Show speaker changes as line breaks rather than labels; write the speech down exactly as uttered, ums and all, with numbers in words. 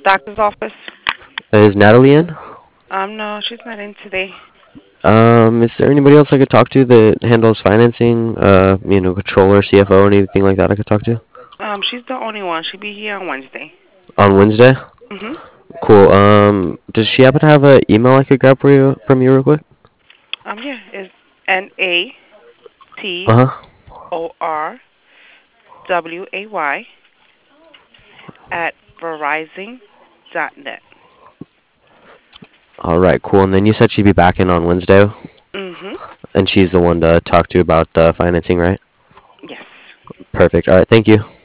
Doctor's office?
Is Natalie in?
Um, no, she's not in today.
Um, is there anybody else I could talk to that handles financing? Uh, you know, controller, C F O, anything like that I could talk to?
Um, she's the only one. She'll be here on Wednesday.
On Wednesday?
Mhm.
Cool. Um, does she happen to have an email I could grab for you from you real quick?
Um, yeah, it's N A T
Uh huh.
O R W A Y at Verizon dot net.
All right, cool. And then you said she'd be back in on Wednesday,
Mhm.
and she's the one to talk to about the financing, right?
Yes.
Perfect. All right, thank you.